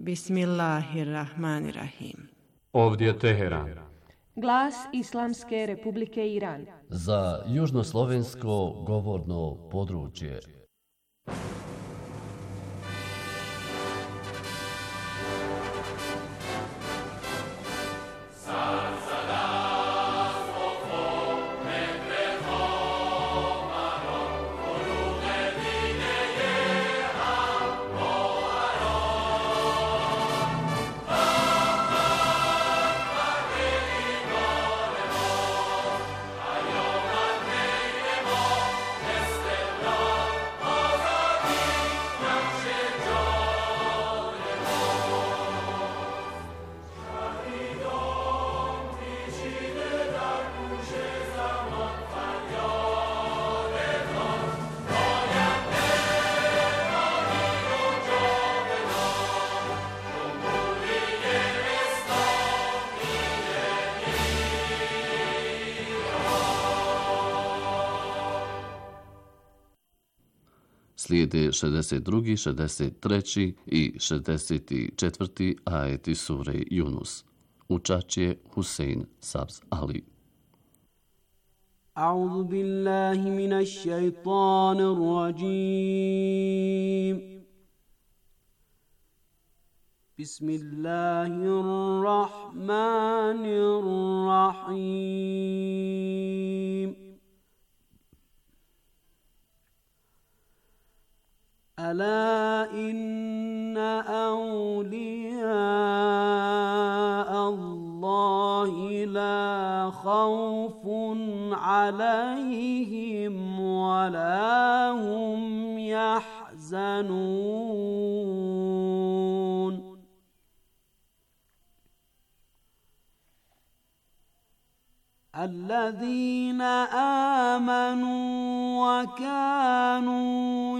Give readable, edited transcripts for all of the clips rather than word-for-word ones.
Bismillahirrahmanirrahim. Ovdje je Teheran. Glas Islamske Republike Iran. Za južnoslovensko govorno područje. Slijede 62., 63. i 64. ajeti sure Yunus. Učač je Husein Sabz Ali. A'udhu billahi minash shaitanir rajim. Bismillahirrahmanirrahim. ألا إن أولياء الله لا خوف عليهم ولا هم يحزنون الذين آمنوا وكانوا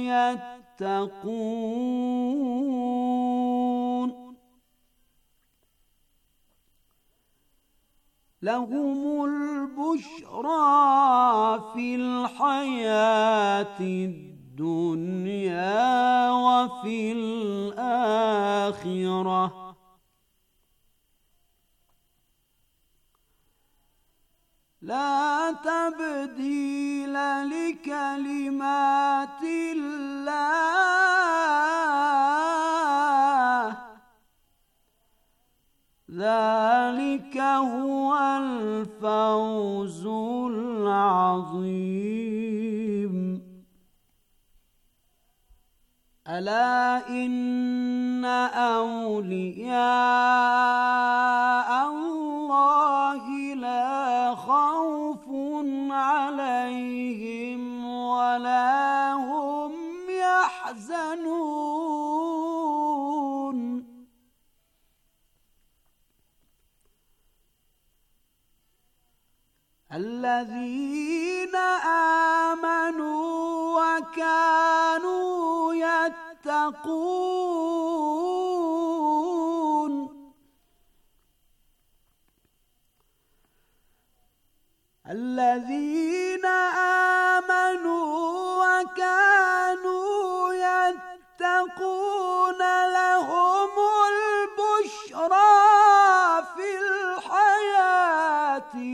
يتقون لهم البشرى في الحياة الدنيا وفي الآخرة لا تبديل لكلمات الله ذلك هو الفوز العظيم ألا إن أولياء الله لا خوف عليهم ولا هم يحزنون الذين آمنوا وكانوا يتقون الذين آمنوا وكانوا يتقون لهم البشرى في الحياة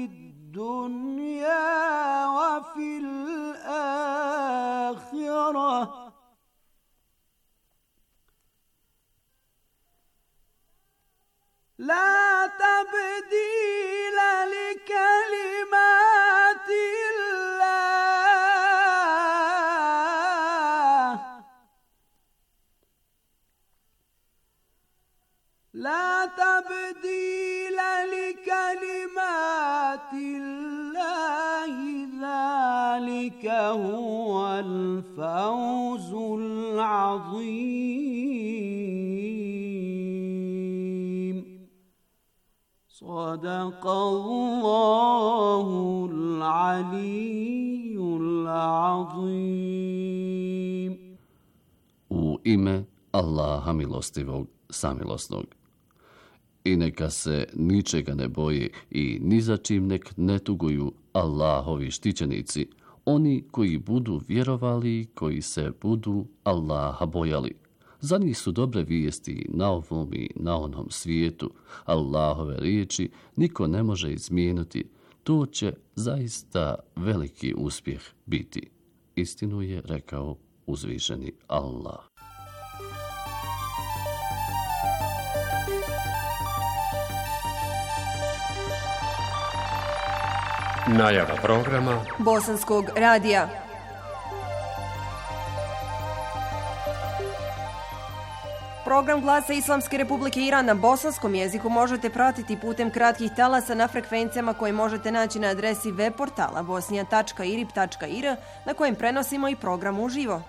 الدنيا وفي الآخرة لا تبديل لكلمات الله لا تبديل لكلمات الله ذلك هو الفوز العظيم صدق الله العلي العظيم. U ime Allaha milostivog, samilosnog. I neka se ničega ne boje i ni za čim nek ne tuguju Allahovi štićenici, oni koji budu vjerovali, koji se budu Allaha bojali. Za njih su dobre vijesti na ovom i na onom svijetu. Allahove riječi niko ne može izmijeniti. To će zaista veliki uspjeh biti. Istinu je rekao uzvišeni Allah. Najava programa Bosanskog radija. Program Glasa Islamske Republike Iran na bosanskom jeziku možete pratiti putem kratkih talasa na frekvencijama koje možete naći na adresi web portala bosnijan.irib.ir na kojem prenosimo i program uživo.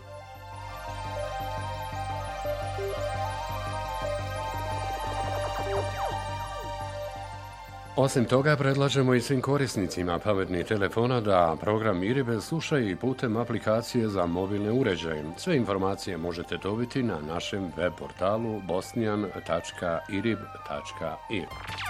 Osim toga, predlažemo i svim korisnicima pametnih telefona da program IRIB slušaju i putem aplikacije za mobilne uređaje. Sve informacije možete dobiti na našem web portalu bosnijan.irib.ir.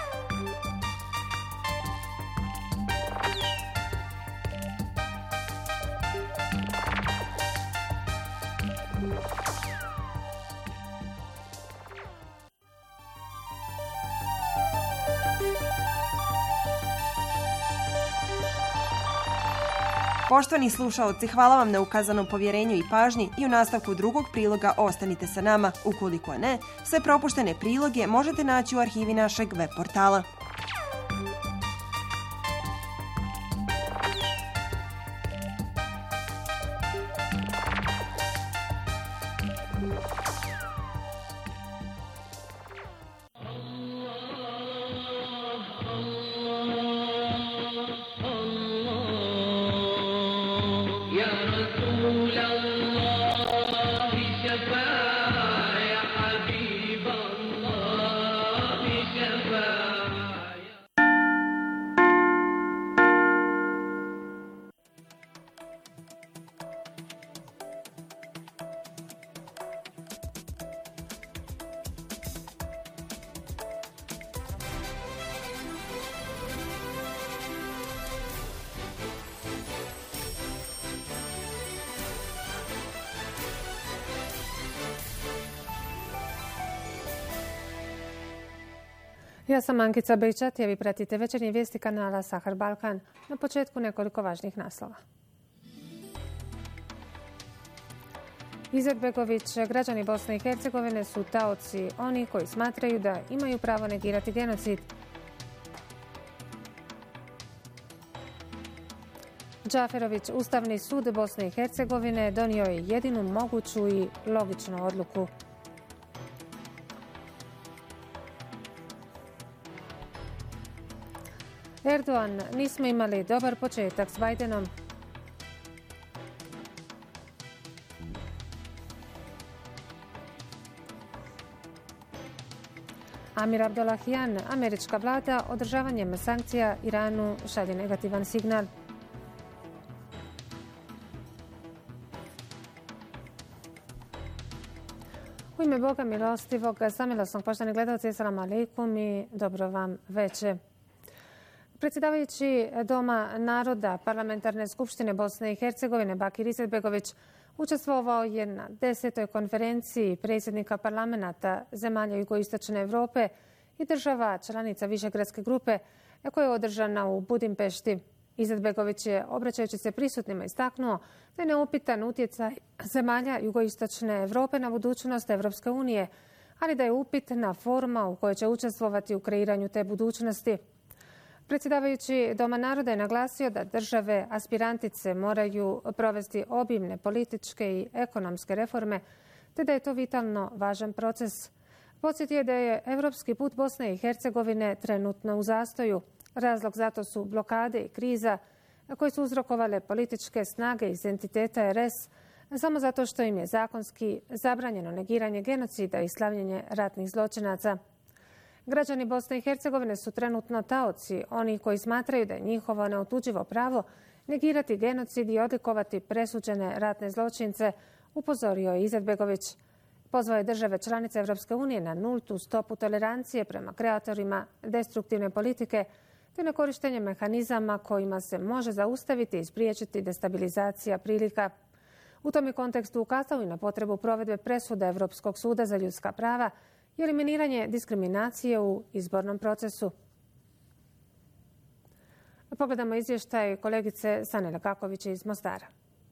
Poštovani slušaoci, hvala vam na ukazanom povjerenju i pažnji i u nastavku drugog priloga ostanite sa nama. Ukoliko ne, sve propuštene priloge možete naći u arhivi našeg web portala. Ja sam Ankica Bejčat, a vi pratite večernje vijesti kanala Sahar Balkan. Na početku nekoliko važnih naslova. Izetbegović, građani Bosne i Hercegovine su taoci oni koji smatraju da imaju pravo negirati genocid. Džaferović, Ustavni sud Bosne i Hercegovine donio je jedinu moguću i logičnu odluku. Erdogan, nismo imali dobar početak s Bajdenom. Amir Abdollahian, američka vlada održavanjem sankcija Iranu šalje negativan signal. U ime Boga milostivog, samilosnog, poštovani gledalci, assalamu alaikum i dobro vam veče. Predsjedavajući Doma naroda Parlamentarne skupštine Bosne i Hercegovine Bakir Izetbegović učestvovao je na 10. konferenciji predsjednika parlamenta zemalja jugoistočne Europe i država članica Višegradske grupe koja je održana u Budimpešti. Izetbegović je, obraćajući se prisutnima, istaknuo da je neupitan utjecaj zemalja jugoistočne Europe na budućnost Europske unije, ali da je upitna forma u kojoj će učestvovati u kreiranju te budućnosti. Predsjedavajući Doma naroda je naglasio da države aspirantice moraju provesti obimne političke i ekonomske reforme, te da je to vitalno važan proces. Podsjetio je da je europski put Bosne i Hercegovine trenutno u zastoju. Razlog zato su blokade i kriza koje su uzrokovale političke snage iz entiteta RS samo zato što im je zakonski zabranjeno negiranje genocida i slavljenje ratnih zločinaca. Građani Bosne i Hercegovine su trenutno taoci, oni koji smatraju da je njihovo neotuđivo pravo negirati genocid i odlikovati presuđene ratne zločince, upozorio je Izetbegović. Pozvao je države članice Europske unije na nultu stopu tolerancije prema kreatorima destruktivne politike te na korištenje mehanizama kojima se može zaustaviti i spriječiti destabilizacija prilika. U tom je kontekstu ukazao i na potrebu provedbe presude Europskog suda za ljudska prava i eliminiranje diskriminacije u izbornom procesu. Pogledamo izvještaj kolegice Sane Lakakovića iz Mostara.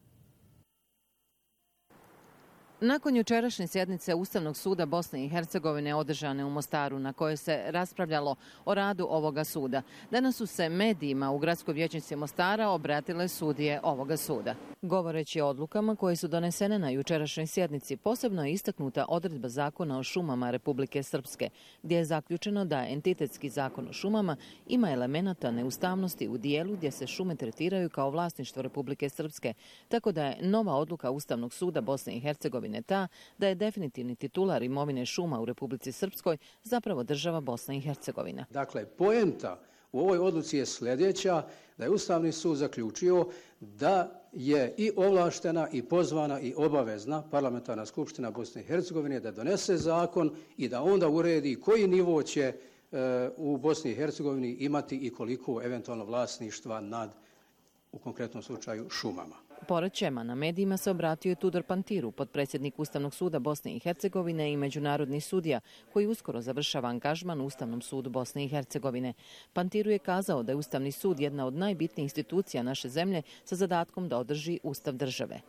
Nakon jučerašnje sjednice Ustavnog suda Bosne i Hercegovine održane u Mostaru, na kojoj se raspravljalo o radu ovoga suda, danas su se medijima u gradskoj vijećnici Mostara obratile sudije ovoga suda. Govoreći o odlukama koje su donesene na jučerašnjoj sjednici, posebno je istaknuta odredba Zakona o šumama Republike Srpske, gdje je zaključeno da entitetski zakon o šumama ima elemenata neustavnosti u dijelu gdje se šume tretiraju kao vlasništvo Republike Srpske, tako da je nova odluka Ustavnog suda Bosne i Hercegovine ta da je definitivni titular imovine šuma u Republici Srpskoj zapravo država Bosna i Hercegovina. Dakle, poenta u ovoj odluci je sljedeća, da je Ustavni sud zaključio da je i ovlaštena i pozvana i obavezna Parlamentarna skupština Bosne i Hercegovine da donese zakon i da onda uredi koji nivo će u Bosni i Hercegovini imati i koliko eventualno vlasništva nad, u konkretnom slučaju, šumama. Pored Čema, na medijima se obratio i Tudor Pantiru, potpredsjednik Ustavnog suda Bosne i Hercegovine i međunarodni sudija, koji uskoro završava angažman u Ustavnom sudu Bosne i Hercegovine. Pantiru je kazao da je Ustavni sud jedna od najbitnijih institucija naše zemlje sa zadatkom da održi Ustav države.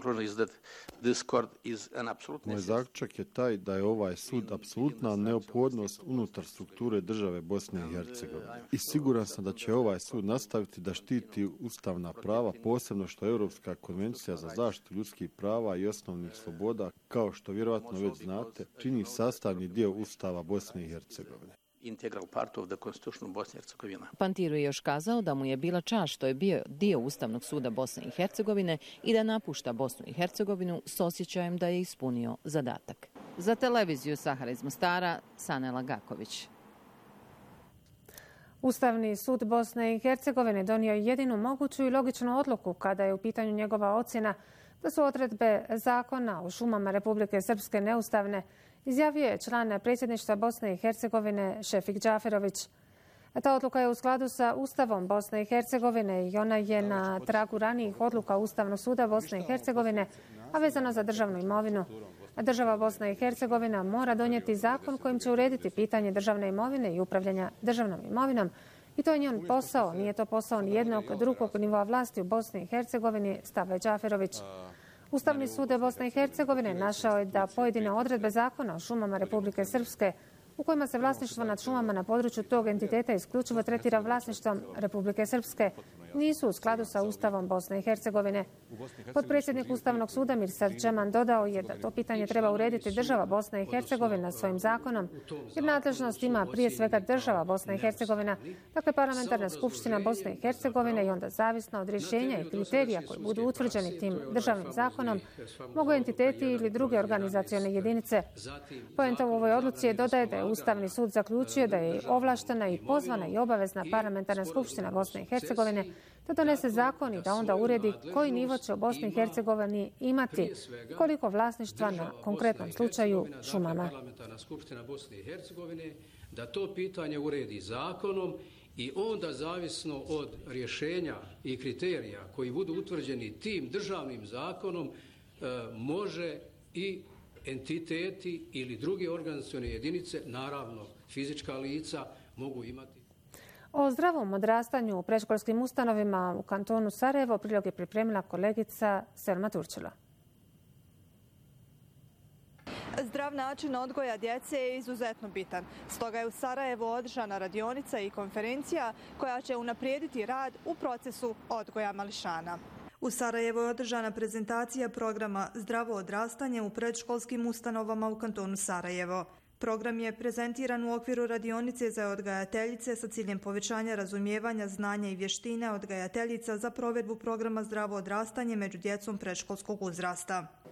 Moj zaključak je taj da je ovaj sud apsolutna neophodnost unutar strukture države Bosne i Hercegovine. I siguran sam da će ovaj sud nastaviti da štiti ustavna prava, posebno što Europska konvencija za zaštitu ljudskih prava i osnovnih sloboda, kao što vjerojatno već znate, čini sastavni dio Ustava Bosne i Hercegovine. Pantiru je još kazao da mu je bila čast što je bio dio Ustavnog suda Bosne i Hercegovine i da napušta Bosnu i Hercegovinu s osjećajem da je ispunio zadatak. Za televiziju Sahara iz Mostara, Sane Lagaković. Ustavni sud Bosne i Hercegovine donio jedinu moguću i logičnu odluku kada je u pitanju njegova ocjena da su odredbe Zakona o šumama Republike Srpske neustavne, izjavio je član predsjedništva Bosne i Hercegovine Šefik Džaferović. Ta odluka je u skladu sa Ustavom Bosne i Hercegovine i ona je na tragu ranijih odluka Ustavnog suda Bosne i Hercegovine, a vezano za državnu imovinu. Država Bosna i Hercegovina mora donijeti zakon kojim će urediti pitanje državne imovine i upravljanja državnom imovinom. I to je njen posao, nije to posao nijednog drugog nivoa vlasti u Bosni i Hercegovini, stavlja Džaferović. Ustavni sud Bosne i Hercegovine našao je da pojedine odredbe Zakona o šumama Republike Srpske, u kojima se vlasništvo nad šumama na području tog entiteta isključivo tretira vlasništvom Republike Srpske, nisu u skladu sa Ustavom Bosne i Hercegovine. Potpredsjednik Ustavnog suda Mirsad Čeman dodao je da to pitanje treba urediti država Bosna i Hercegovina svojim zakonom, jer nadležnost ima prije svega država Bosna i Hercegovina, dakle Parlamentarna skupština Bosne i Hercegovine, i onda zavisno od rješenja i kriterija koji budu utvrđeni tim državnim zakonom mogu entiteti ili druge organizacione jedinice. Poenta u ovoj odluci je dodaje da je Ustavni sud zaključio da je ovlaštena i pozvana i obavezna Parlamentarna skupština Bosne i Hercegovine da donese zakon i da onda uredi koji nivo će u Bosni i Hercegovini imati koliko vlasništva na konkretnom slučaju šumama. Parlamentarna skupština Bosne i Hercegovine da to pitanje uredi zakonom i onda zavisno od rješenja i kriterija koji budu utvrđeni tim državnim zakonom može i entiteti ili druge organizacione jedinice, naravno fizička lica, mogu imati. O zdravom odrastanju u predškolskim ustanovima u kantonu Sarajevo prilog je pripremila kolegica Selma Turčila. Zdrav način odgoja djece je izuzetno bitan. Stoga je u Sarajevu održana radionica i konferencija koja će unaprijediti rad u procesu odgoja mališana. U Sarajevu je održana prezentacija programa Zdravo odrastanje u predškolskim ustanovama u kantonu Sarajevo. Program je prezentiran u okviru radionice za odgajateljice sa ciljem povećanja razumijevanja, znanja i vještine odgajateljica za provedbu programa Zdravo odrastanje među djecom predškolskog uzrasta.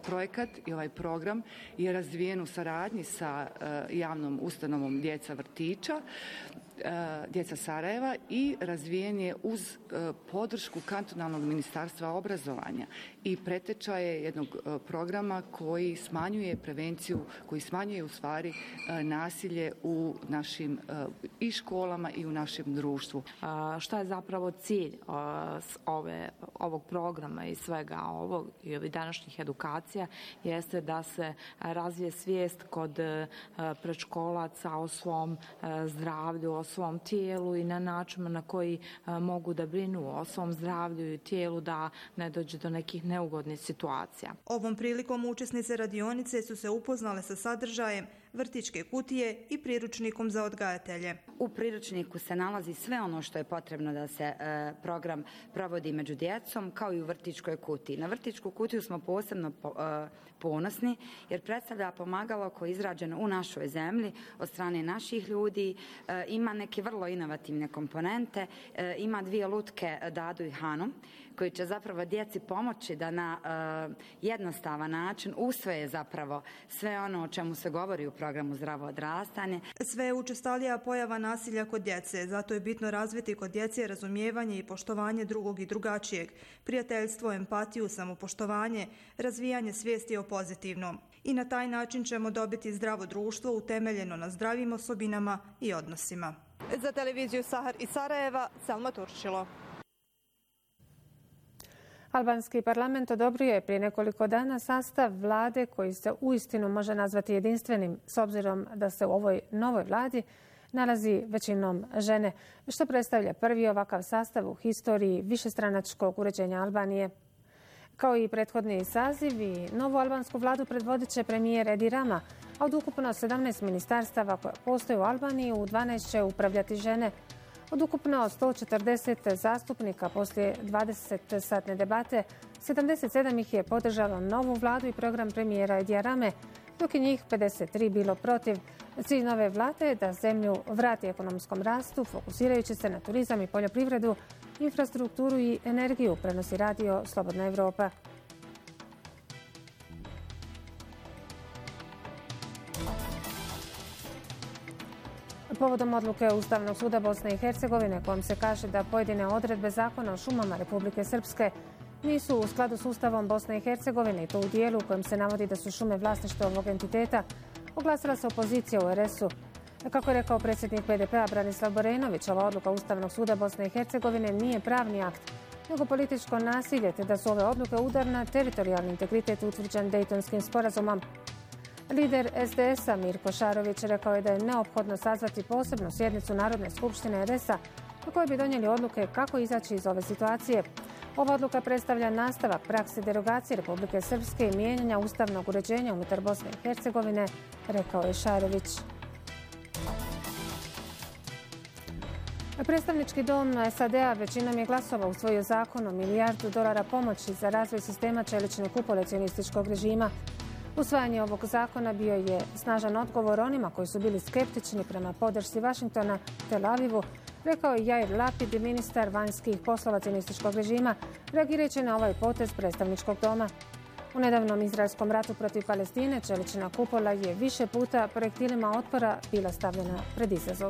projekat i ovaj program je razvijen u saradnji sa javnom ustanovom Djeca vrtića, Djeca Sarajeva i razvijen je uz podršku kantonalnog ministarstva obrazovanja i preteča je jednog programa koji smanjuje prevenciju, koji smanjuje u stvari nasilje u našim i školama i u našem društvu. Šta je zapravo cilj ovog programa i svega ovog i ovih današnjih edukacija jeste da se razvije svijest kod predškolaca o svom zdravlju, o svom tijelu i na način na koji mogu da brinu o svom zdravlju i tijelu da ne dođe do nekih neugodnih situacija. Ovom prilikom učesnice radionice su se upoznale sa sadržajem vrtićke kutije i priručnikom za odgajatelje. U priručniku se nalazi sve ono što je potrebno da se program provodi među djecom, kao i u vrtićkoj kutiji. Na vrtićku kutiju smo posebno ponosni jer predstavlja pomagalo koje je izrađeno u našoj zemlji od strane naših ljudi, ima neke vrlo inovativne komponente, ima 2 lutke Dadu i Hanu koji će zapravo djeci pomoći da na jednostavan način usvoje zapravo sve ono o čemu se govori u programu Zdravo odrastanje. Sve je učestalija pojava nasilja kod djece, zato je bitno razviti kod djece razumijevanje i poštovanje drugog i drugačijeg, prijateljstvo, empatiju, samopoštovanje, razvijanje svijesti o pozitivnom. I na taj način ćemo dobiti zdravo društvo utemeljeno na zdravim osobinama i odnosima. Za televiziju Sahar iz Sarajeva, Selma Turčilo. Albanski parlament odobrio je prije nekoliko dana sastav vlade koji se uistinu može nazvati jedinstvenim s obzirom da se u ovoj novoj vladi nalazi većinom žene, što predstavlja prvi ovakav sastav u historiji višestranačkog uređenja Albanije. Kao i prethodni sazivi, novu albansku vladu predvodit će premijer Edi Rama, a od ukupno 17 ministarstava koja postoje u Albaniji u 12 će upravljati žene. Od ukupno 140 zastupnika poslije 20-satne debate, 77 ih je podržalo novu vladu i program premijera Edija Rame, dok je njih 53 bilo protiv. Cilj nove vlade je da zemlju vrati ekonomskom rastu, fokusirajući se na turizam i poljoprivredu, infrastrukturu i energiju, prenosi radio Slobodna Evropa. Povodom odluke Ustavnog suda Bosne i Hercegovine kojom se kaže da pojedine odredbe zakona o šumama Republike Srpske nisu u skladu s Ustavom Bosne i Hercegovine i to u dijelu u kojem se navodi da su šume vlasništvo ovog entiteta, oglasila se opozicija u RS-u. Kako je rekao predsjednik PDP-a Branislav Borenović, ova odluka Ustavnog suda Bosne i Hercegovine nije pravni akt, nego političko nasilje, te da su ove odluke udar na teritorijalni integritet utvrđen Dejtonskim sporazumom. Lider SDS-a Mirko Šarović rekao je da je neophodno sazvati posebnu sjednicu Narodne skupštine RS-a na kojoj bi donijeli odluke kako izaći iz ove situacije. Ova odluka predstavlja nastavak prakse derogacije Republike Srpske i mijenjanja ustavnog uređenja unutar Bosne i Hercegovine, rekao je Šarović. Predstavnički dom SAD-a većinom je glasova usvojio zakon o $1 milijardu pomoći za razvoj sistema čeličnog kupolacionističkog režima. Usvajanje ovog zakona bio je snažan odgovor onima koji su bili skeptični prema podršci Vašingtona Tel Avivu, rekao je Jair Lapid, ministar vanjskih poslova cionističkog režima, reagirajući na ovaj potez predstavničkog doma. U nedavnom izraelskom ratu protiv Palestine čelična kupola je više puta projektilima otpora bila stavljena pred izazov.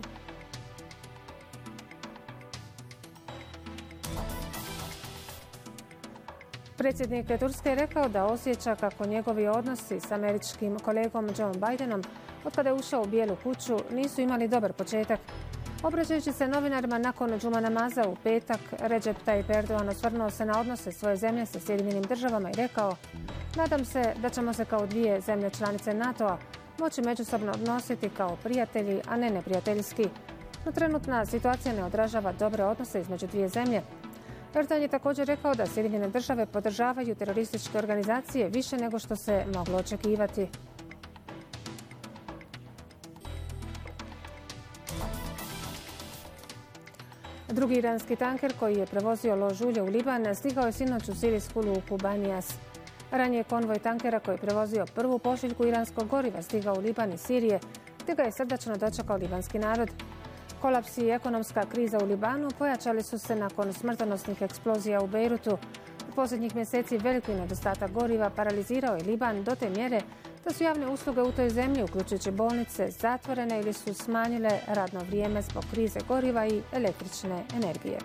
Predsjednik Turske je rekao da osjeća kako njegovi odnosi s američkim kolegom Joe Bidenom od kada je ušao u Bijelu kuću nisu imali dobar početak. Obraćajući se novinarima nakon džuma namaza u petak, Recep Tayyip Erdogan osvrnuo se na odnose svoje zemlje sa Sjedinjenim državama i rekao: "Nadam se da ćemo se kao dvije zemlje članice NATO-a moći međusobno odnositi kao prijatelji, a ne neprijateljski. No trenutna situacija ne odražava dobre odnose između dvije zemlje." Erdogan je također rekao da Sjedinjene države podržavaju terorističke organizacije više nego što se moglo očekivati. Drugi iranski tanker koji je prevozio lož ulje u Liban stigao je sinoć u sirijsku luku Banijas. Ranije konvoj tankera koji je prevozio prvu pošiljku iranskog goriva stigao u Liban iz Sirije, te ga je srdačno dočekao libanski narod. Kolaps i ekonomska kriza u Libanu pojačali su se nakon smrtonosnih eksplozija u Bejrutu. Posljednjih mjeseci veliki nedostatak goriva paralizirao je Liban do te mjere da su javne usluge u toj zemlji, uključujući bolnice, zatvorene ili su smanjile radno vrijeme zbog krize goriva i električne energije.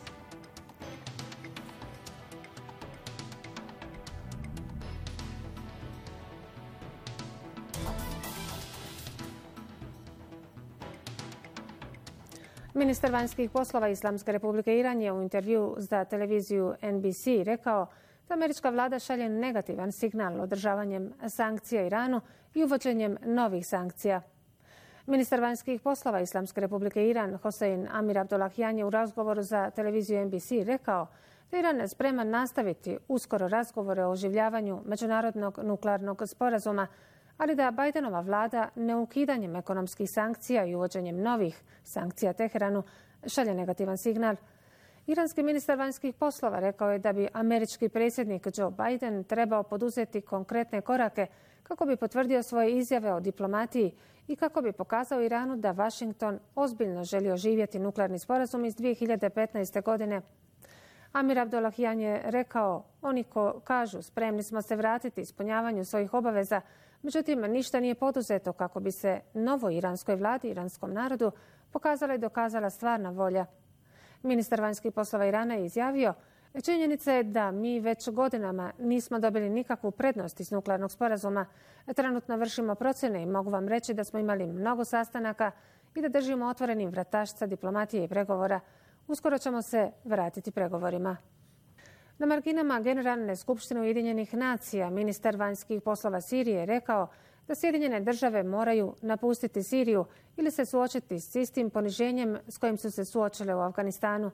Ministar vanjskih poslova Islamske republike Iran je u intervju za televiziju NBC rekao da američka vlada šalje negativan signal održavanjem sankcija Iranu i uvođenjem novih sankcija. Ministar vanjskih poslova Islamske republike Iran Hossein Amir Abdollahian je u razgovoru za televiziju NBC rekao da Iran je spreman nastaviti uskoro razgovore o oživljavanju međunarodnog nuklearnog sporazuma, ali da Bidenova vlada neukidanjem ekonomskih sankcija i uvođenjem novih sankcija Teheranu šalje negativan signal. Iranski ministar vanjskih poslova rekao je da bi američki predsjednik Joe Biden trebao poduzeti konkretne korake kako bi potvrdio svoje izjave o diplomatiji i kako bi pokazao Iranu da Washington ozbiljno želi oživjeti nuklearni sporazum iz 2015. godine. Amir Abdollahian je rekao, oni kažu spremni smo se vratiti ispunjavanju svojih obaveza, međutim ništa nije poduzeto kako bi se novoj iranskoj vladi i iranskom narodu pokazala i dokazala stvarna volja. Ministar vanjskih poslova Irana je izjavio, činjenica je da mi već godinama nismo dobili nikakvu prednost iz nuklearnog sporazuma. Trenutno vršimo procjene i mogu vam reći da smo imali mnogo sastanaka i da držimo otvorenim vratašca diplomatije i pregovora. Uskoro ćemo se vratiti pregovorima. Na marginama Generalne skupštine Ujedinjenih nacija ministar vanjskih poslova Sirije je rekao da Sjedinjene države moraju napustiti Siriju ili se suočiti s istim poniženjem s kojim su se suočile u Afganistanu.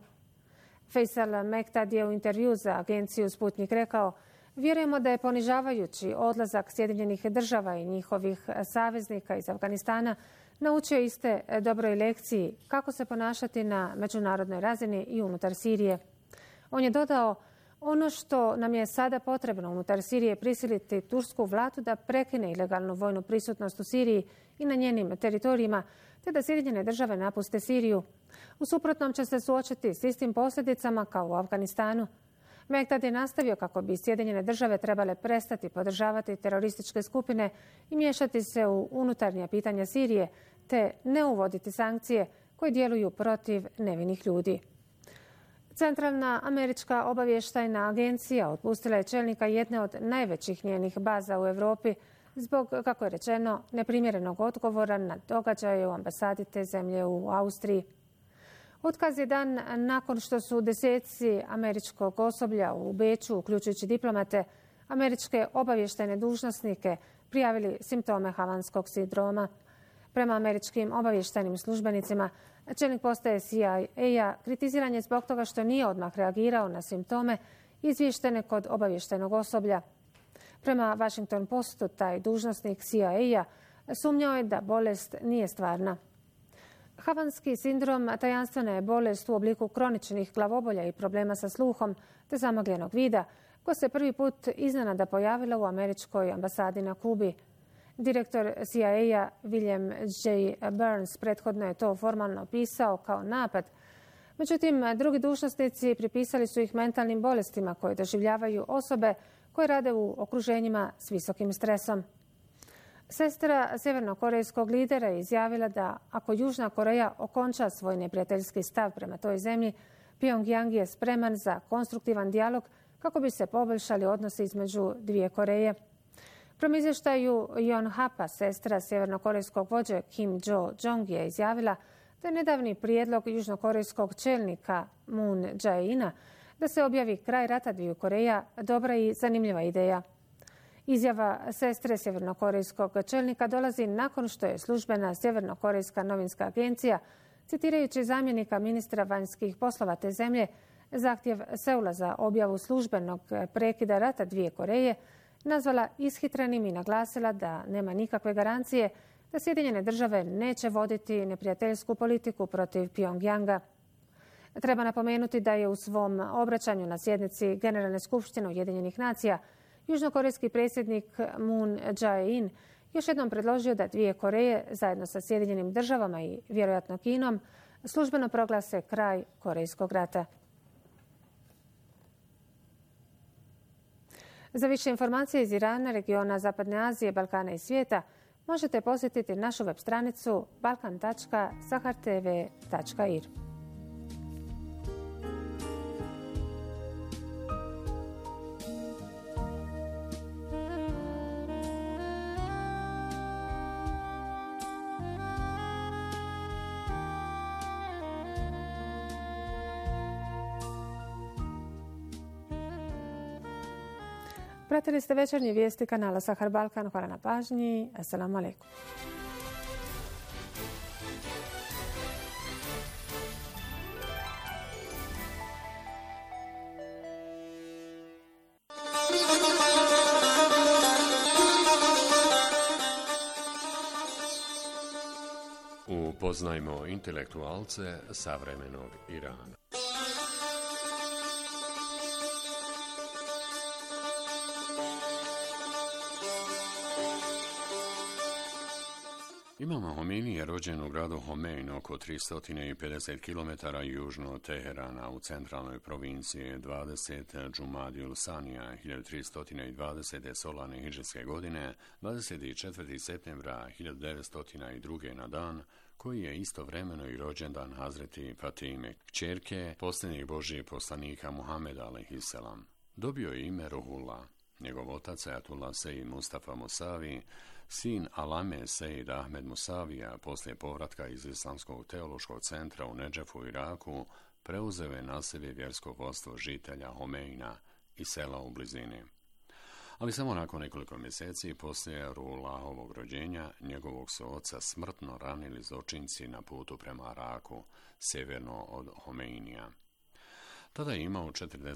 Faisal Mektad je u intervju za agenciju Sputnik rekao, vjerujemo da je ponižavajući odlazak Sjedinjenih država i njihovih saveznika iz Afganistana naučio iste dobroj lekciji kako se ponašati na međunarodnoj razini i unutar Sirije. On je dodao, ono što nam je sada potrebno unutar Sirije prisiliti tursku vladu da prekine ilegalnu vojnu prisutnost u Siriji i na njenim teritorijima, te da Sjedinjene države napuste Siriju. U suprotnom će se suočiti s istim posljedicama kao u Afganistanu. Mektad je nastavio kako bi Sjedinjene države trebale prestati podržavati terorističke skupine i miješati se u unutarnja pitanja Sirije, te ne uvoditi sankcije koje djeluju protiv nevinih ljudi. Centralna američka obavještajna agencija otpustila je čelnika jedne od najvećih njenih baza u Europi zbog, kako je rečeno, neprimjerenog odgovora na događaje u ambasadi te zemlje u Austriji. Otkaz je dan nakon što su deseci američkog osoblja u Beču, uključujući diplomate, američke obavještajne dužnosnike, prijavili simptome havanskog sindroma. Prema američkim obavještajnim službenicima, čelnik postaje CIA-a kritiziran je zbog toga što nije odmah reagirao na simptome izvještene kod obavještajnog osoblja. Prema Washington Postu, taj dužnosnik CIA-a sumnjao je da bolest nije stvarna. Havanski sindrom tajanstvena je bolest u obliku kroničnih glavobolja i problema sa sluhom te zamagljenog vida, koja se prvi put iznenada pojavila u američkoj ambasadi na Kubi. Direktor CIA-a William J. Burns prethodno je to formalno opisao kao napad. Međutim, drugi dužnosnici pripisali su ih mentalnim bolestima koje doživljavaju osobe koje rade u okruženjima s visokim stresom. Sestra sjevernokorejskog lidera je izjavila da ako Južna Koreja okonča svoj neprijateljski stav prema toj zemlji, Pyongyang je spreman za konstruktivan dijalog kako bi se poboljšali odnosi između dvije Koreje. Prema izvještaju Yonhapa, sestra sjevernokorejskog vođe Kim Jo-jong je izjavila da je nedavni prijedlog južnokorejskog čelnika Moon Jae-ina da se objavi kraj rata dviju Koreja dobra i zanimljiva ideja. Izjava sestre sjevernokorejskog čelnika dolazi nakon što je službena sjevernokorejska novinska agencija, citirajući zamjenika ministra vanjskih poslova te zemlje, zahtjev Seula za objavu službenog prekida rata dvije Koreje nazvala ishitrenim i naglasila da nema nikakve garancije da Sjedinjene države neće voditi neprijateljsku politiku protiv Pyongyanga. Treba napomenuti da je u svom obraćanju na sjednici Generalne skupštine Ujedinjenih nacija južnokorejski predsjednik Moon Jae-in još jednom predložio da dvije Koreje zajedno sa Sjedinjenim državama i vjerojatno Kinom službeno proglase kraj Korejskog rata. Za više informacije iz Irana, regiona Zapadne Azije, Balkana i svijeta možete posjetiti našu web stranicu balkan.sahartv.ir. Pratili ste večernje vijesti kanala Sahar Balkan. Hvala na pažnji. Assalamu alaikum. Upoznajmo intelektualce savremenog Irana. Imam Homini je rođen u gradu Homein oko 350 km južno od Teherana u centralnoj provinciji 20. Džumadil Sanija 1320. solarne hidžrske godine, 24. septembra 1902. na dan koji je istovremeno i rođendan Hazreti Fatime, kćerke posljednjeg Božijeg poslanika Muhameda alejhiselam. Dobio je ime Ruhullah. Njegov otac Ajatullah Sejid Mustafa Musavi, sin Alame Sejid Ahmed Musavija, poslije povratka iz Islamskog teološkog centra u Nedžefu, Iraku, preuzeo je na sebe vjersko vodstvo žitelja Homeina i sela u blizini. Ali samo nakon nekoliko mjeseci poslije Ruhullahovog rođenja, njegovog su oca smrtno ranili zločinci na putu prema Iraku, sjeverno od Homeinija. Tada je imao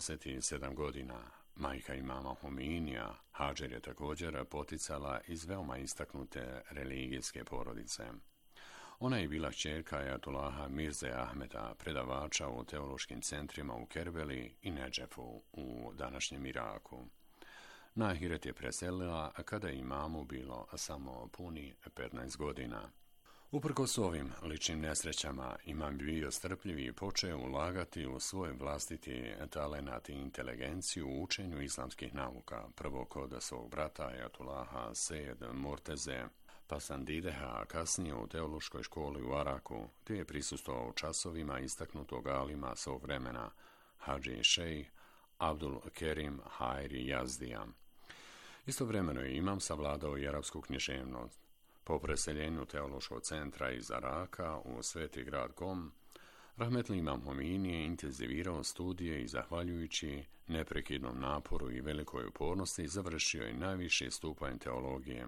47 godina. Majka imama Hominija, Hadžer, je također poticala iz veoma istaknute religijske porodice. Ona je bila kćerka Ajatullaha Mirze Ahmeda, predavača u teološkim centrima u Kerbeli i Nedžefu u današnjem Iraku. Na Ahiret je preselila kada je imamu bilo samo puni 15 godina. Uprkos ovim ličnim nesrećama, imam bio strpljiv i počeo ulagati u svoj vlastiti talenat i inteligenciju u učenju islamskih nauka, prvo kod svog brata Ajatullaha Sejed Murteze Pasandideha, a kasnije u teološkoj školi u Araku, gdje je prisustvovao u časovima istaknutog alima svog vremena, Hadži Šejh Abdul Kerim Hajri Jazdija. Istovremeno je imam savladao i arapsku književnost. Po preseljenju teološkog centra iz Araka u sveti grad Kom, rahmetli imam Homini je intenzivirao studije i zahvaljujući neprekidnom naporu i velikoj upornosti završio je najviši stupanj teologije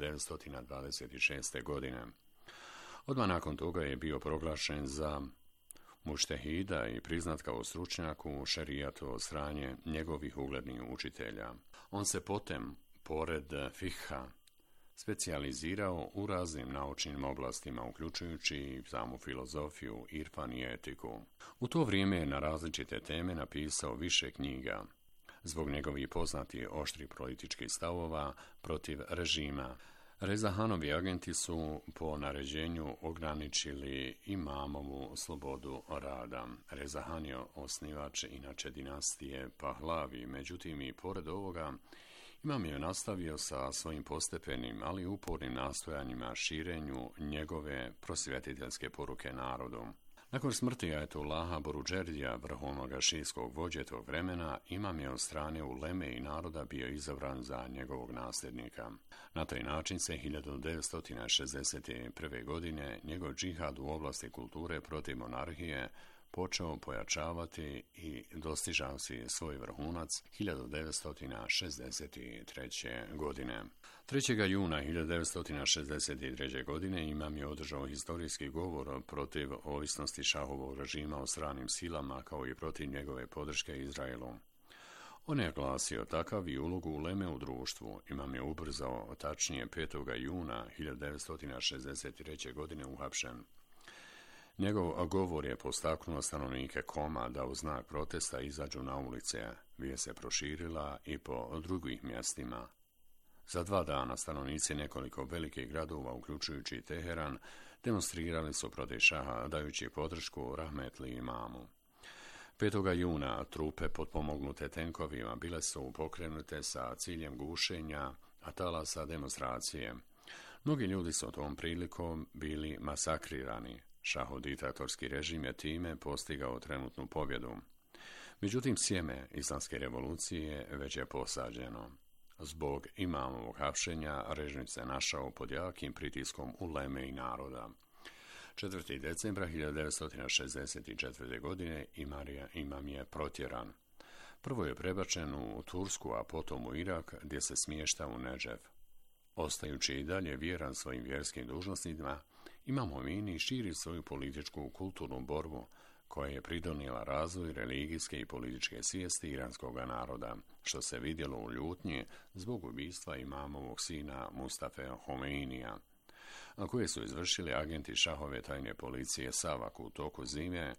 1926. godine. Odmah nakon toga je bio proglašen za muštehida i priznat kao stručnjak u šerijatu od strane njegovih uglednih učitelja. On se potem, pored fikha, specijalizirao u raznim naučnim oblastima, uključujući i samu filozofiju, irfan i etiku. U to vrijeme je na različite teme napisao više knjiga. Zbog njegovih poznatih oštrih političkih stavova protiv režima, Rezahanovi agenti su po naređenju ograničili imamovu slobodu rada. Rezahan je osnivač inače dinastije Pahlavi, međutim i pored ovoga imam je nastavio sa svojim postepenim, ali upornim nastojanjima širenju njegove prosvjetiteljske poruke narodu. Nakon smrti Ajatullaha Boruđerdija, vrhovnog šijskog vođe tog vremena, imam je od strane uleme i naroda bio izabran za njegovog nasljednika. Na taj način se 1961. godine njegov džihad u oblasti kulture protiv monarhije počeo pojačavati i dostižao si svoj vrhunac 1963. godine. 3. juna 1963. godine imam je održao historijski govor protiv ovisnosti šahovog režima o stranim silama kao i protiv njegove podrške Izraelu. On je glasio takav i ulogu uleme u društvu. Imam je ubrzao, tačnije 5. juna 1963. godine uhapšen. Njegov govor je postaknuo stanovnike Koma da u znak protesta izađu na ulice. Vijest se proširila i po drugih mjestima. Za 2 dana stanovnici nekoliko velikih gradova, uključujući i Teheran, demonstrirali su protiv šaha dajući podršku rahmetli imamu. 5. juna trupe potpomognute tenkovima bile su pokrenute sa ciljem gušenja talasa demonstracije. Mnogi ljudi su tom prilikom bili masakrirani. Šahov diktatorski režim je time postigao trenutnu pobjedu. Međutim, sjeme islamske revolucije već je posađeno. Zbog imamovog hapšenja režim se našao pod jakim pritiskom uleme i naroda. 4. decembra 1964. godine imam je protjeran. Prvo je prebačen u Tursku, a potom u Irak, gdje se smješta u Nedžef. Ostajući i dalje vjeran svojim vjerskim dužnostima, Imam Homini širi svoju političku i kulturnu borbu, koja je pridonijela razvoju religijske i političke svijesti iranskog naroda, što se vidjelo u ljutnji zbog ubistva imamovog sina Mustafe Homeinija, koje su izvršili agenti šahove tajne policije Savak u toku zime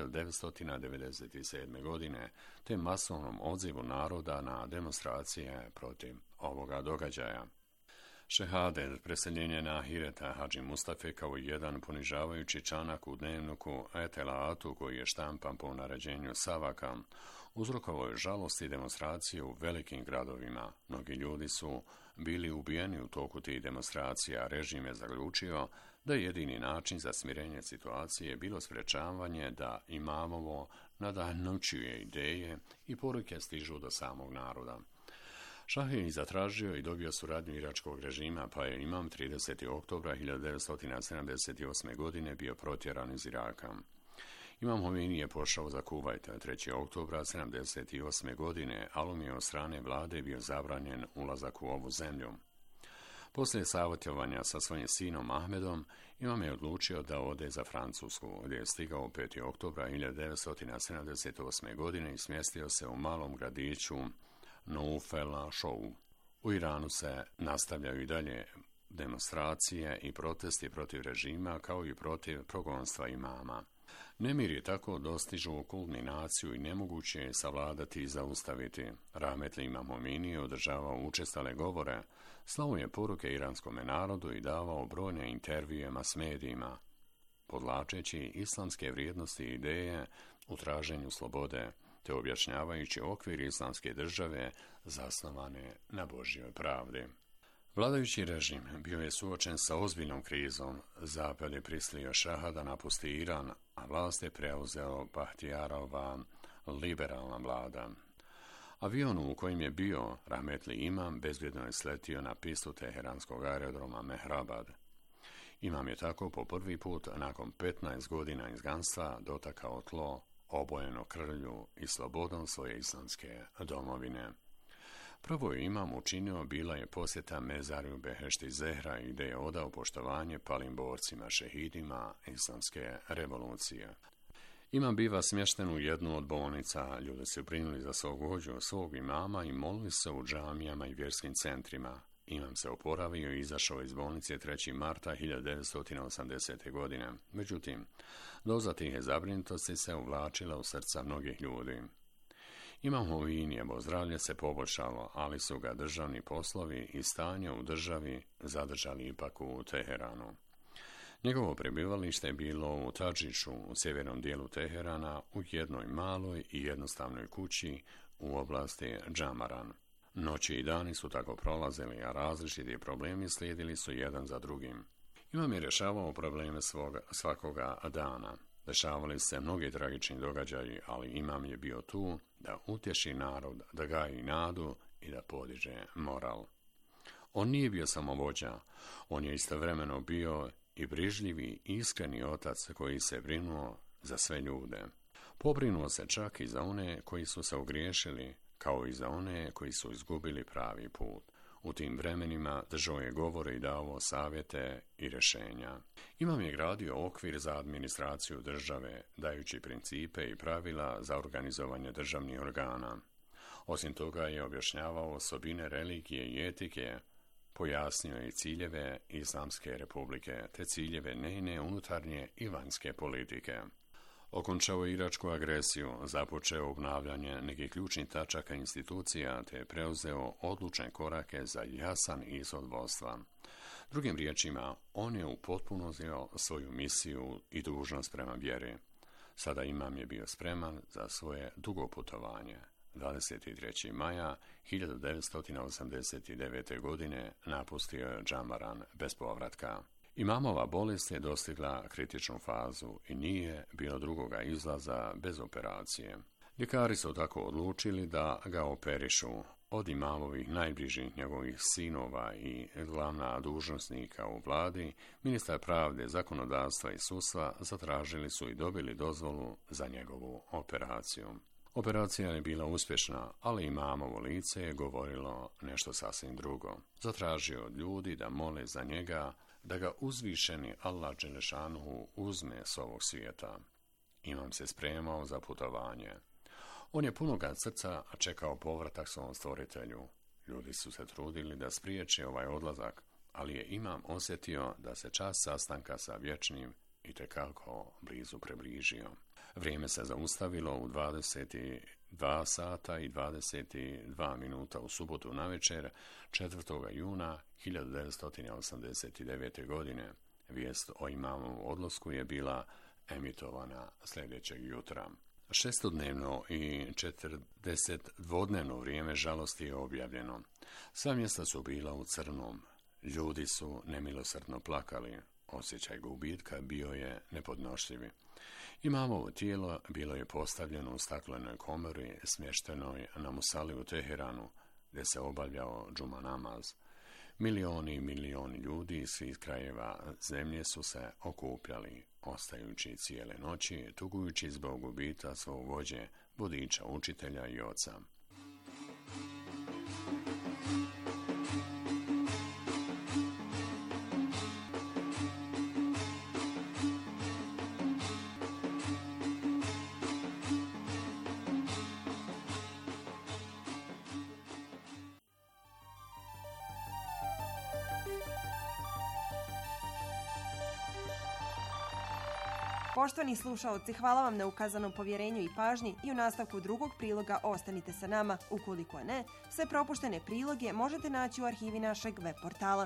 1997. godine, te masovnom odzivu naroda na demonstracije protiv ovoga događaja. Šehadet, preseljenje na Ahireta Hadži Mustafe kao jedan ponižavajući članak u dnevniku Etelaatu koji je štampan po naređenju Savaka, uzrokovao je žalost i demonstracije u velikim gradovima. Mnogi ljudi su bili ubijeni u toku tih demonstracija, a režim je zaključio da je jedini način za smirenje situacije bilo sprečavanje da imamovo nadahnućuje ideje i poruke stižu do samog naroda. Šah je zatražio i dobio suradnju iračkog režima, pa je imam 30. oktobra 1978. godine bio protjeran iz Iraka. Imam Homini je pošao za Kuvajt 3. oktobra 1978. godine, ali mu je od strane vlade bio zabranjen ulazak u ovu zemlju. Poslije savjetovanja sa svojim sinom Ahmedom, imam je odlučio da ode za Francusku, gdje je stigao 5. oktobra 1978. godine i smjestio se u malom gradiću Noufela Šou. U Iranu se nastavljaju i dalje demonstracije i protesti protiv režima, kao i protiv progonstva imama. Nemir je tako dostižu kulminaciju i nemoguće je savladati i zaustaviti. Rahmetli Imam Homini je održavao učestale govore, slao je poruke iranskome narodu i davao brojne intervjue mas medijima, podlačeći islamske vrijednosti i ideje u traženju slobode, te objašnjavajući okvir islamske države zasnovane na Božjoj pravdi. Vladajući režim bio je suočen sa ozbiljnom krizom. Zapad je prisilio šaha da napusti Iran, a vlast je preuzeo Bahtijarova liberalna vlada. Avion u kojim je bio rahmetli imam bezbjedno je sletio na pistu teheranskog aerodroma Mehrabad. Imam je tako po prvi put nakon 15 godina izganstva dotakao tlo obojeno krvlju i slobodom svoje islamske domovine. Prvo je imam učinio bila je posjeta Mezariju Behešti Zehra i gdje je odao poštovanje palim borcima šehidima islamske revolucije. Imam biva smješten u jednu od bolnica, ljudi su brinuli za svog vođu, svog imama i molili se u džamijama i vjerskim centrima. Imam se oporavio i izašao iz bolnice 3. marta 1980. godine. Međutim, doza tih zabrinutosti se uvlačila u srca mnogih ljudi. Imam Hominijevo zdravlje se poboljšalo, ali su ga državni poslovi i stanje u državi zadržali ipak u Teheranu. Njegovo prebivalište je bilo u Tadžišu, u sjevernom dijelu Teherana, u jednoj maloj i jednostavnoj kući u oblasti Džamaran. Noći i dani su tako prolazili, a različiti problemi slijedili su jedan za drugim. Imam je rješavao probleme svakoga dana. Dešavali se mnogi tragični događaji, ali imam je bio tu da utješi narod, da gaji nadu i da podiže moral. On nije bio samo vođa, on je istovremeno bio i brižljivi, iskreni otac koji se brinuo za sve ljude. Pobrinuo se čak i za one koji su se ogriješili, kao i za one koji su izgubili pravi put. U tim vremenima držao je govore i davao savjete i rješenja. Imam je gradio okvir za administraciju države, dajući principe i pravila za organizovanje državnih organa. Osim toga je objašnjavao osobine religije i etike, pojasnio je ciljeve Islamske republike, te ciljeve njene unutarnje i vanjske politike. Okončao je iračku agresiju, započeo obnavljanje nekih ključnih tačaka institucija, te preuzeo odlučne korake za jasan ishod vodstva. Drugim riječima, on je upotpunio svoju misiju i dužnost prema vjeri. Sada imam je bio spreman za svoje dugo putovanje. 23. maja 1989. godine napustio je Džamaran bez povratka. Imamova bolest je dostigla kritičnu fazu i nije bilo drugoga izlaza bez operacije. Ljekari su tako odlučili da ga operišu. Od imamovih najbližih njegovih sinova i glavna dužnosnika u vladi, ministar pravde, zakonodavstva i sudstva zatražili su i dobili dozvolu za njegovu operaciju. Operacija je bila uspješna, ali imamovo lice je govorilo nešto sasvim drugo. Zatražio od ljudi da mole za njega, da ga uzvišeni Allah dželešanuhu uzme s ovog svijeta. Imam se spremao za putovanje. On je punoga srca čekao povratak svom stvoritelju. Ljudi su se trudili da spriječe ovaj odlazak, ali je imam osjetio da se čas sastanka sa vječnim itekako blizu približio. Vrijeme se zaustavilo u 22 sata i 22 minuta u subotu navečer 4. juna 1989. godine. Vijest o imamovom odlasku je bila emitovana sljedećeg jutra. 6-dnevno i 42-dnevno vrijeme žalosti je objavljeno. Sva mjesta su bila u crnom. Ljudi su nemilosrdno plakali. Osjećaj gubitka bio je nepodnošljiv. Imamovo tijelo bilo je postavljeno u staklenoj komori smještenoj na musali u Teheranu, gdje se obavljao džuma namaz. Milioni i milioni ljudi iz svih krajeva zemlje su se okupljali, ostajući cijele noći, tugujući zbog gubitka svog vođe, vodiča, učitelja i oca. Poštovani slušaoci, hvala vam na ukazanom povjerenju i pažnji i u nastavku drugog priloga ostanite sa nama. Ukoliko ne, sve propuštene priloge možete naći u arhivi našeg web portala.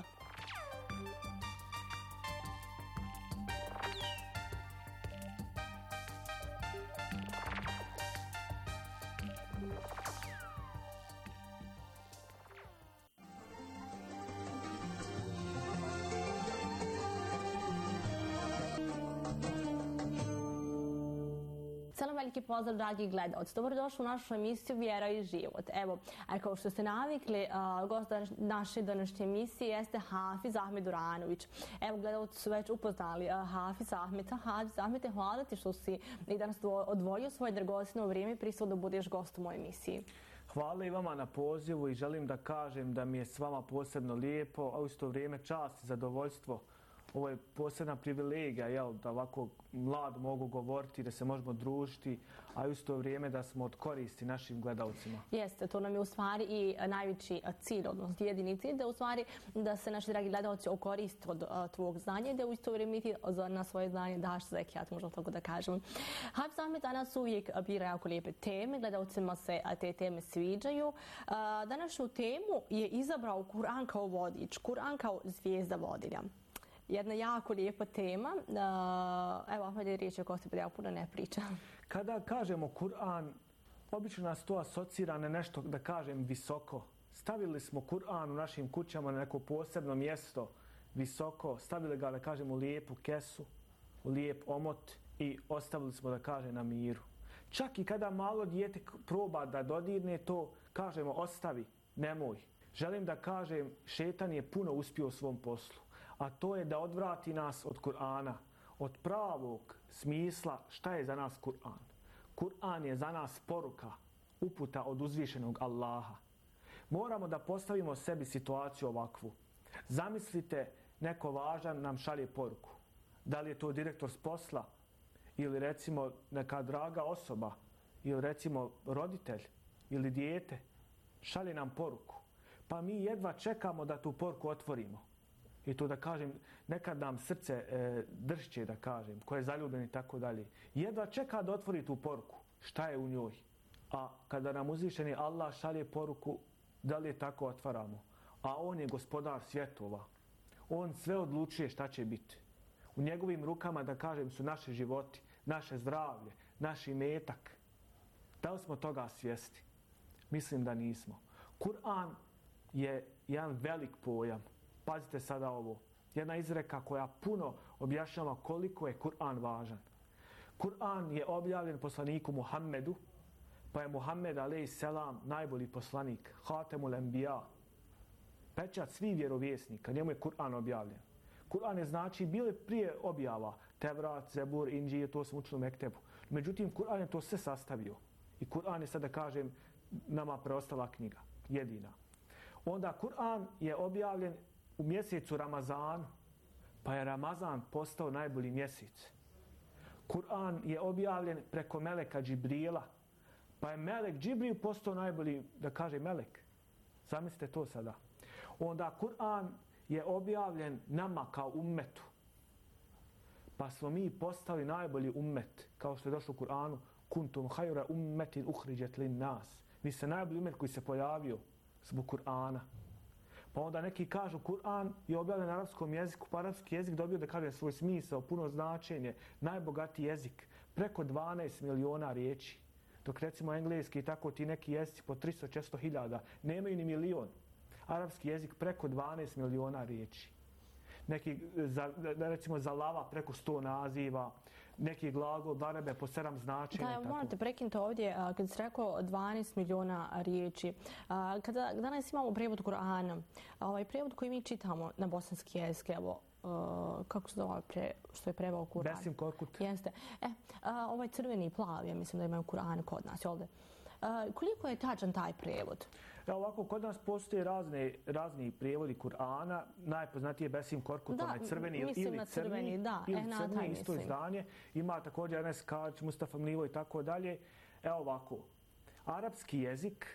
Veliki pozdrav, dragi gledalci. Dobrodošli u našu emisiju Vjera i život. Evo, kao što ste navikli, gost naše današnje emisije jeste Hafiz Ahmed Uranović. Evo, gledalci su već upoznali Hafiz Ahmed. Hafiz Ahmed, hvala ti što si i danas odvojio svoje dragocjeno vrijeme i pristao da budeš gost u mojoj emisiji. Hvala i vama na pozivu i želim da kažem da mi je s vama posebno lijepo, a u isto vrijeme čast i zadovoljstvo. Ovo je posebna privilegija, da ovako mlad mogu govoriti, da se možemo družiti, a u isto vrijeme da smo od koristi našim gledalcima. Jeste, to nam je u stvari i najveći cilj, odnosno jedini cilj, da u stvari da se naši dragi gledalci okoriste od tvojeg znanja i da u isto vrijeme ti na svoje znanje daš zekijat, možda tako da kažem. Hafiz Ahmed danas uvijek bira jako lijepe teme, gledalcima se te teme sviđaju. Današnju temu je izabrao Kur'an kao vodič, Kur'an kao zvijezda vodilja. Jedna jako lijepa tema. Evo, Ahmed, riječ je o Kosti, ja puno ne pričam. Kada kažemo Kur'an, obično nas to asocira na nešto, da kažem, visoko. Stavili smo Kur'an u našim kućama na neko posebno mjesto, visoko. Stavili ga, da kažem, u lijepu kesu, u lijep omot i ostavili smo, da kažem, na miru. Čak i kada malo dijete proba da dodirne to, kažemo ostavi, nemoj. Želim da kažem, šetan je puno uspio u svom poslu. A to je da odvrati nas od Kur'ana, od pravog smisla šta je za nas Kur'an. Kur'an je za nas poruka, uputa od uzvišenog Allaha. Moramo da postavimo sebi situaciju ovakvu. Zamislite, neko važan nam šalje poruku. Da li je to direktor s posla, ili recimo neka draga osoba, ili recimo roditelj, ili dijete, šalje nam poruku. Pa mi jedva čekamo da tu poruku otvorimo. I to, da kažem, nekad nam srce dršće, da kažem, koje je zaljubljeno i tako dalje. Jedva čeka da otvori tu poruku. Šta je u njoj? A kada nam uzvišeni Allah šalje poruku, da li je tako otvaramo? A on je gospodar svjetova. On sve odlučuje šta će biti. U njegovim rukama, da kažem, su naše životi, naše zdravlje, naš imetak. Da li smo toga svjesni? Mislim da nismo. Kur'an je jedan velik pojam. Pazite sada ovo. Jedna izreka koja puno objašnjava koliko je Kur'an važan. Kur'an je objavljen poslaniku Muhammedu, pa je Muhammed a.s. najbolji poslanik, Hatemul Enbiya, pečat svih vjerovjesnika, njemu je Kur'an objavljen. Kur'an je znači bile prije objava, Tevrat, Zebur, Inđil, to smo učili u Mektebu. Međutim, Kur'an je to sve sastavio. I Kur'an je, sad da kažem, nama preostala knjiga, jedina. Onda Kur'an je objavljen u mjesecu Ramazanu, pa je Ramazan postao najbolji mjesec. Kur'an je objavljen preko meleka Džibrila, pa je melek Džibril postao najbolji, da kaže, melek. Zamislite to sada. Onda Kur'an je objavljen nama kao ummetu, pa smo mi postali najbolji ummet, kao što je došlo u Kur'anu, kuntum hajra ummetin uhriđet lin nas. Vi ste najbolji ummet koji se pojavio zbog Kur'ana. Pa onda neki kažu Kur'an je objavljen na arapskom jeziku, pa arapski jezik dobio, da kaže, svoj smisao, puno značenje, najbogatiji jezik, preko 12 miliona riječi. Dok recimo engleski i tako ti neki jezici po 300-400 hiljada nemaju ni milion. Arapski jezik preko 12 miliona riječi. Neki, recimo za lava preko 100 naziva, neki glagol darebe po 7 značenja. Da, evo morate prekinuti ovdje, kad se rekao 12 miliona riječi. Kada danas imamo prijevod Kur'ana, ovaj prijevod koji mi čitamo na bosanski jezik, evo, kako se zove što je preveo Kur'an? Besim Korkut. Jeste. Ovaj crveni i plavi, ja mislim da imaju Kur'an kod nas, ovdje. Koliko je tačan taj prijevod? Ovako, kod nas postoje razni prijevodi Kur'ana. Najpoznatiji je Besim Korkut, onaj crveni ili crni, crni, isto izdanje. Ima također Enes Kalić, Mustafa Mlivo i tako dalje. Evo ovako, arapski jezik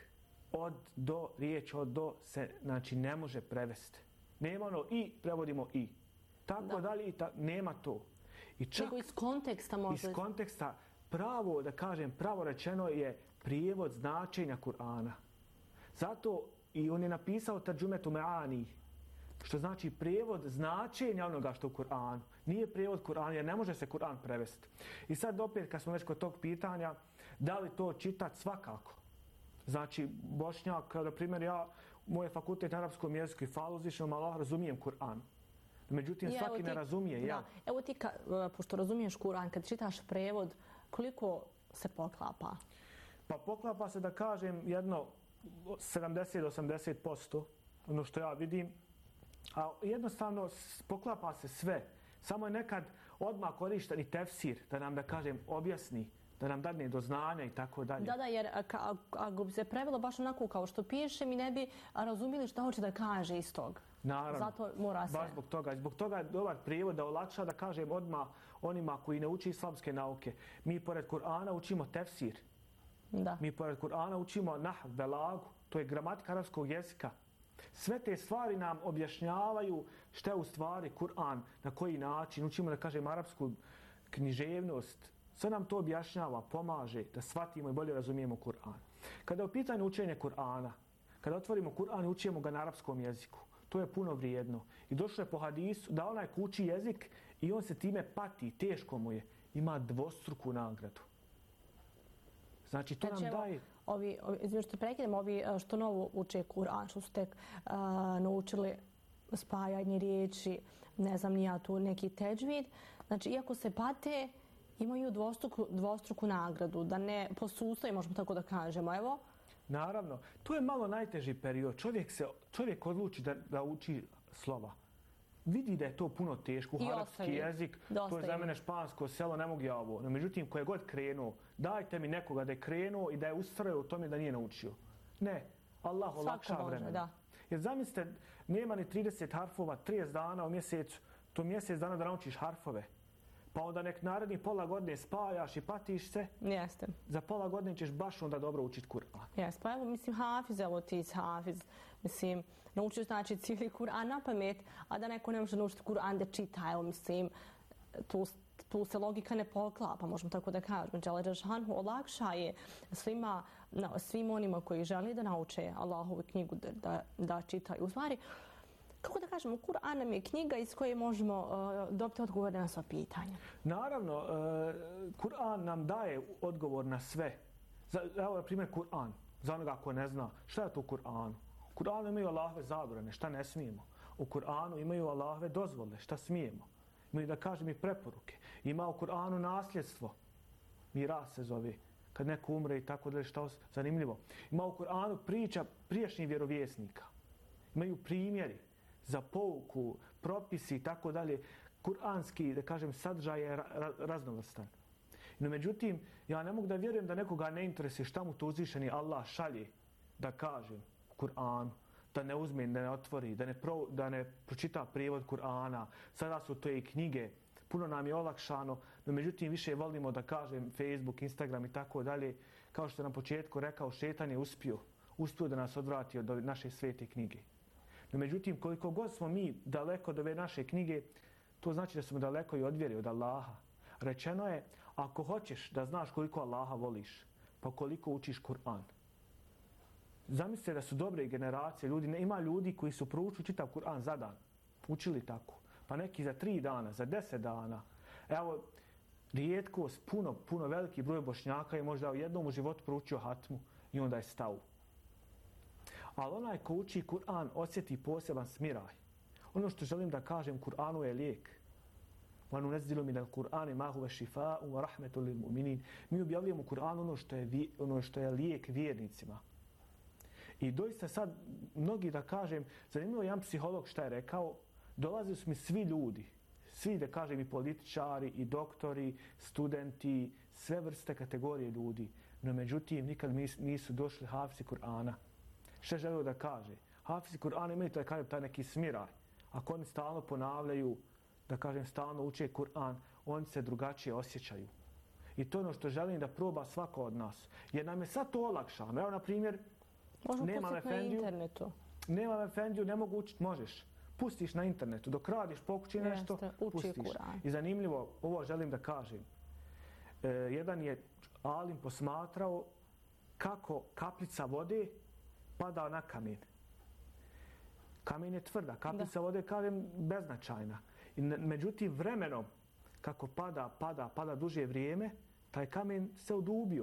riječ od do se, znači, ne može prevesti. Nema ono i, prevodimo i. Tako dalje, nema to. I čak iz konteksta možda... Iz konteksta pravo, da kažem, pravo rečeno je prijevod značenja Kur'ana. Zato i on je napisao Tarđumetu Me'ani, što znači prijevod značenja onoga što u Kur'anu. Nije prijevod Kur'ana, jer ne može se Kur'an prevesti. I sad opet, kad smo već kod tog pitanja, da li to čitati? Svakako. Znači, Bošnjak, na primjer, ja, moj fakultet na arapskom jeziku i falu uzvišenom Allah, razumijem Kur'an. Međutim, svaki ne razumije. Da. Evo ti, pošto razumiješ Kur'an, kad čitaš prevod, koliko se poklapa? Pa poklapa se, da kažem, jedno 70-80%, ono što ja vidim. A jednostavno poklapa se sve. Samo je nekad odmah korišten i tefsir, da nam, da kažem, objasni, da nam dadne do znanja i tako dalje. Da, jer ako bi se prevelo baš onako kao što piše, mi ne bi razumjeli šta hoće da kaže iz tog. Naravno, zato mora se... baš zbog toga. Zbog toga je dobar prijevod da olakša, da kažem, odmah onima koji ne uči islamske nauke. Mi pored Kur'ana učimo tefsir. Da. Mi pored Kur'ana učimo nahv, belagu, to je gramatika arapskog jezika. Sve te stvari nam objašnjavaju šta je u stvari Kur'an, na koji način. Učimo, da kažem, arapsku književnost. Sve nam to objašnjava, pomaže da shvatimo i bolje razumijemo Kur'an. Kada je u pitanju učenja Kur'ana, kada otvorimo Kur'an i učimo ga na arapskom jeziku, to je puno vrijedno. I došlo je po hadisu da onaj ko uči jezik i on se time pati, teško mu je, ima dvostruku nagradu. Znači, to nam daje... Izvim što prekidem, ovi što novo uče Kur'an, što su tek naučili spajanje riječi, ne znam ni ja tu neki teđvid. Znači, iako se pate, imaju dvostruku nagradu, da ne posustaju, možemo tako da kažemo. Evo. Naravno, tu je malo najteži period. Čovjek odluči da uči slova. Vidi da je to puno teško, arapski jezik, to je za mene špansko selo, ne mogu ja ovo. No, međutim, ko je god krenuo, dajte mi nekoga da je krenuo i da je ustrajao u tome da nije naučio. Ne, Allah olakša vremena. Jer zamislite, nema ni 30 harfova, 30 dana u mjesecu, to mjesec dana da naučiš harfove. Pa onda nek naredni pola godine spajaš i patiš se. Jeste. Za pola godine ćeš baš onda dobro učiti Kur'an. Jeste, pa evo, mislim, Hafiz, evo ti iz Hafiz, mislim, naučio znači cijeli Kur'an na pamet, a da neko ne može naučiti Kur'an da čita, evo, mislim, tu se logika ne poklapa, možemo tako da kažemo. Đele Đelešanu olakša je svim onima koji želi da nauče Allahovu knjigu da čitaju. U stvari, kako da kažemo, Kur'an nam je knjiga iz koje možemo dobiti odgovore na sva pitanja. Naravno, Kur'an nam daje odgovor na sve. Evo, na primjer, Kur'an. Za onoga ko ne zna, šta je to u Kur'anu? U Kur'anu imaju Allahove zabrane, šta ne smijemo. U Kur'anu imaju Allahove dozvole, šta smijemo. Imaju, da kažem, i preporuke. Ima u Kur'anu nasljedstvo. Miras se zove. Kad neko umre i tako dalje, šta zanimljivo. Ima u Kur'anu priča prijašnjih vjerovjesnika. Imaju primjeri za pouku, propisi i tako dalje. Kur'anski, da kažem, sadržaj je raznovrstan. No, međutim, ja ne mogu da vjerujem da nekoga ne interesuje šta mu to uzvišeni Allah šalje da kažem Kur'an, da ne uzme, da ne otvori, da ne pročita prijevod Kur'ana. Sada su to i knjige, puno nam je olakšano, no međutim više volimo da kažem Facebook, Instagram i tako dalje. Kao što na početku rekao, šetan je uspio da nas odvrati od naše svete knjige. No međutim, koliko god smo mi daleko od ove naše knjige, to znači da smo daleko i od vjere, od Allaha. Rečeno je, ako hoćeš da znaš koliko Allaha voliš, pa koliko učiš Kur'an. Zamislite da su dobre generacije, ima ljudi koji su proučili čitav Kur'an za dan, učili tako, pa neki za 3 dana, za 10 dana. Evo, rijetkost, puno veliki broj Bošnjaka je možda u jednom u životu proučio hatmu i onda je stao. Ali onaj ko uči Kur'an osjeti poseban smiraj. Ono što želim da kažem, Kur'anu je lijek. وَنُنَزِّلُ مِنَ الْقُرْآنِ مَا هُوَ شِفَاءٌ وَرَحْمَةٌ لِلْمُؤْمِنِينَ. Mi objavljujemo Kur'an ono što je lijek vjernicima. I doista sad, mnogi da kažem, zanimljivo jedan psiholog šta je rekao, dolazili su mi svi ljudi, svi da kažem i političari, i doktori, studenti, sve vrste kategorije ljudi, no međutim nikad nisu došli hafizi Kur'ana. Šta želio da kaže? Hafizi Kur'ana imaju taj neki smiraj. Ako oni stalno ponavljaju, da kažem, stalno uče Kur'an, oni se drugačije osjećaju. I to je ono što želim da proba svako od nas. Jer nam je sad to olakšano. Evo, na primjer, nemam efendiju, ne mogu učiti, možeš. Pustiš na internetu, dok radiš pokući nešto, pustiš. I zanimljivo, ovo želim da kažem. Jedan je alim posmatrao kako kapljica vode pada na kamen. Kamen je tvrda, kapljica vode, kažem, beznačajna. Međutim, vremenom, kako pada duže vrijeme, taj kamen se udubio.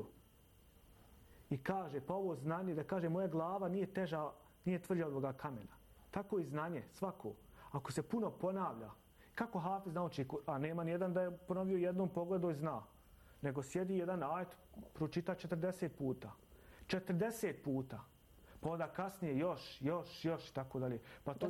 I kaže, pa ovo znanje, da kaže, moja glava nije tvrđa od ovoga kamena. Tako i znanje, svako. Ako se puno ponavlja, kako hafiz nauči Kur'an? Nema nijedan da je ponovio jednom pogledu i zna. Nego sjedi jedan ajet, pročita 40 puta. 40 puta. Pa onda kasnije još i tako dalje. Pa to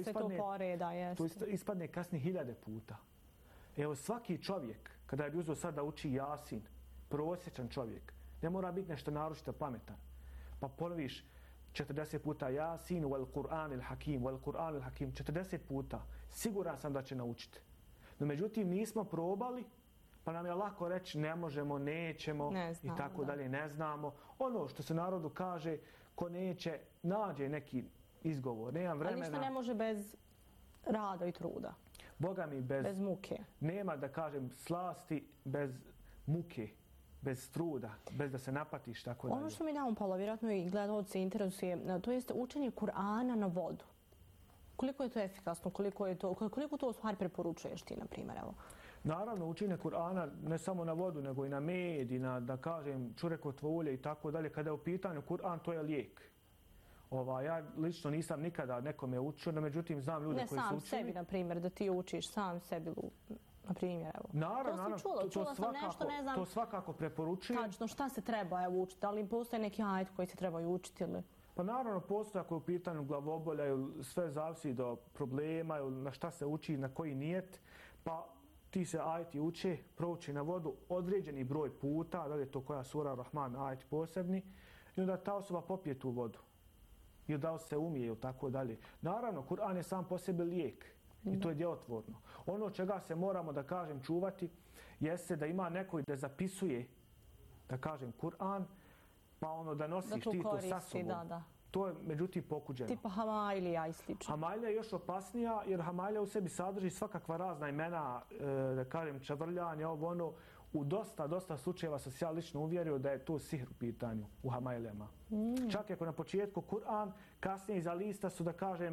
ispadne kasnije 1000 puta. Evo, svaki čovjek, kada bi uzeo sad da uči Jasin, prosječan čovjek, ne mora biti nešto naročito pametan. Pa ponoviš 40 puta Jasin, wal Kur'an il Hakim, wal Kur'an il Hakim, 40 puta. Siguran sam da će naučiti. No međutim, nismo probali, pa nam je lako reći ne možemo, nećemo i tako dalje, ne znamo. Ono što se narodu kaže, ko neće, nađe neki izgovor, nema vremena. Ali ništa ne može bez rada i truda. Boga mi bez muke. Nema, da kažem, slasti bez muke, bez truda, bez da se napatiš, tako dalje. Ono što mi damo Pavla, vjerojatno i gledalci interesuje, to jest učenje Kur'ana na vodu. Koliko je to efikasno, koliko to u stvari preporučuješ ti, na primjer, evo? Naravno, učenje Kur'ana ne samo na vodu, nego i na med, i na, da kažem, čurekotvo ulje i tako dalje. Kada je u pitanju Kur'an, to je lijek. Ja lično nisam nikada nekome učio, no međutim znam ljude koji su učili. Ne sam sebi, na primjer, da ti učiš sam sebi, na primjer, evo. Naravno, čula sam nešto, ne znam. To svakako preporučujem. Tačno, šta se treba učiti? Da li postoje neki ajet koji se trebaju učiti ili? Pa naravno, postoje ako je u pitanju glavobolja, sve zavisi do problema, na šta se uči, na koji nijet, pa ti se ajeti uče, prouči na vodu određeni broj puta, da li je to koja sura Rahman, ajeti posebni, i onda ta osoba popije tu vodu. I da se umije, ili tako dalje. Naravno, Kur'an je sam po sebi lijek. I to je djelotvorno. Ono čega se moramo, da kažem, čuvati, jeste da ima neko da zapisuje, da kažem, Kur'an, pa ono da nosiš ti to sa sobom. Da. To je, međutim, pokuđeno. Tipa Hamailija i slično. Hamailija je još opasnija, jer Hamailija u sebi sadrži svakakva razna imena, da kažem, čavrljanje, ono, u dosta slučajeva sam se ja lično uvjerio da je to sihr u pitanju u Hamailijama. Čak ako na početku Kur'an, kasnije iza lista su, da kažem,